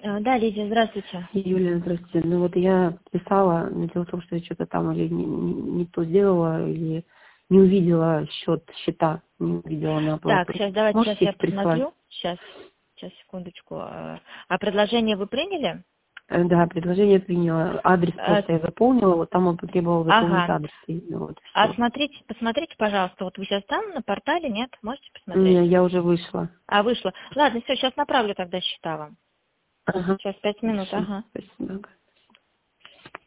Да, Лидия, здравствуйте. Юлия, здравствуйте. Ну вот я писала, но дело в том, что я что-то там или не то сделала, или не увидела счета, не увидела на Так, оплату. сейчас Можете я их прислать? посмотрю. Сейчас, секундочку. А предложение вы приняли? Да, предложение приняла. Адрес Э, просто я заполнила, вот там он потребовал заполнить Ага. адрес. И вот А все. посмотрите, пожалуйста, вот вы сейчас там на портале, нет? Можете посмотреть? Я уже вышла. Вышла. Ладно, все, сейчас направлю тогда счета вам. Ага. Сейчас 5 минут, Хорошо. ага. Спасибо.